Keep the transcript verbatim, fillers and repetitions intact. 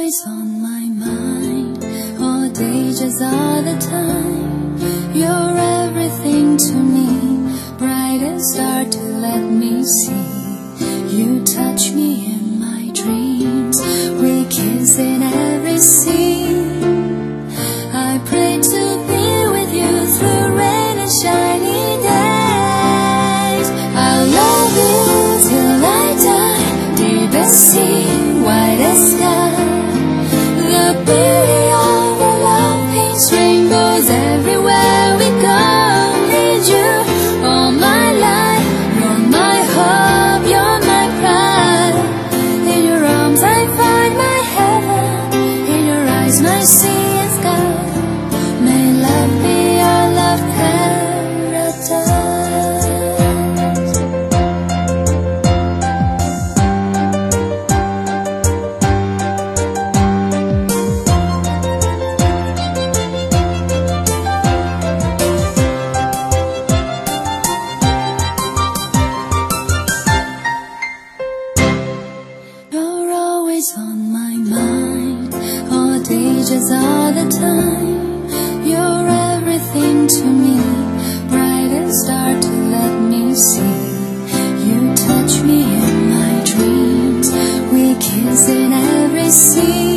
always on my mind, all day, just all the time. You're everything to me, brightest star to let me see. You touch me in my dreams, we kiss in every scene. I pray to be with you through rain and shiny days. I'll love you till I die, deepest sea, widest sky. The beauty of our love paints rainbows everywhere we go. Need you all my life, you're my hope, you're my pride. In your arms I find my heaven, in your eyes my sea and sky. May love be our love paradise. You're always on my mind, all day, just all the time. You're everything to me, brightest star to let me see. You touch me in my dreams, we kiss in every scene.